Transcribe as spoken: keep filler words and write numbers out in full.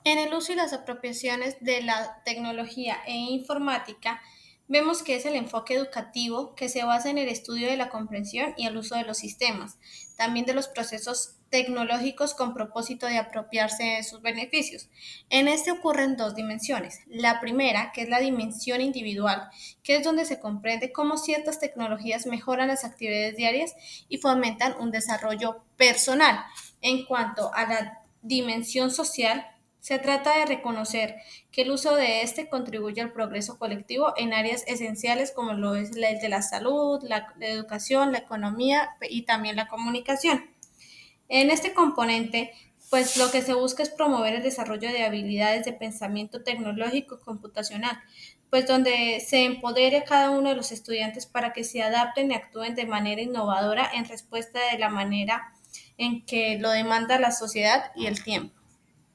En el uso y las apropiaciones de la tecnología e informática, vemos que es el enfoque educativo que se basa en el estudio de la comprensión y el uso de los sistemas, también de los procesos tecnológicos con propósito de apropiarse de sus beneficios. En este ocurren dos dimensiones. La primera, que es la dimensión individual, que es donde se comprende cómo ciertas tecnologías mejoran las actividades diarias y fomentan un desarrollo personal. En cuanto a la dimensión social, se trata de reconocer que el uso de este contribuye al progreso colectivo en áreas esenciales como lo es la de la salud, la, la educación, la economía y también la comunicación. En este componente, pues lo que se busca es promover el desarrollo de habilidades de pensamiento tecnológico y computacional, pues donde se empodere a cada uno de los estudiantes para que se adapten y actúen de manera innovadora en respuesta de la manera en que lo demanda la sociedad y el tiempo.